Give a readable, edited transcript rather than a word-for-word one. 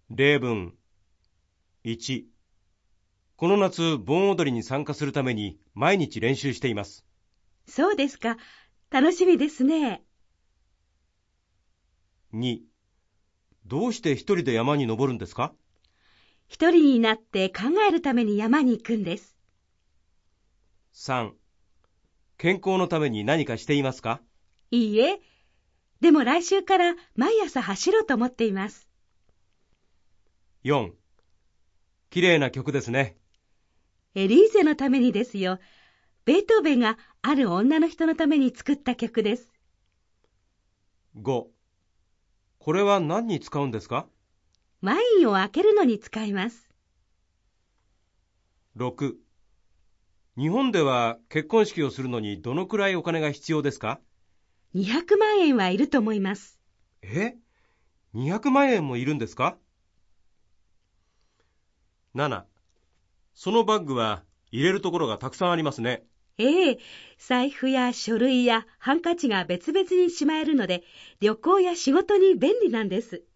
例文1、この夏盆踊りに参加するために毎日練習しています。 そうですか。楽しみですね。 2、どうして一人で山に登るんですか？ 一人になって考えるために山に行くんです。 3、健康のために何かしていますか？ いいえ。でも来週から毎朝走ろうと思っています。 4、きれいな曲ですね。 エリーゼのためにですよ。ベートーベンがある女の人のために作った曲です。 5、これは何に使うんですか？ ワインを開けるのに使います。 6、日本では結婚式をするのにどのくらいお金が必要ですか 200万円はいると思います。 ？200万円もいるんですか？ 7、そのバッグは入れるところがたくさんありますね。 ええ、財布や書類やハンカチが別々にしまえるので、旅行や仕事に便利なんです。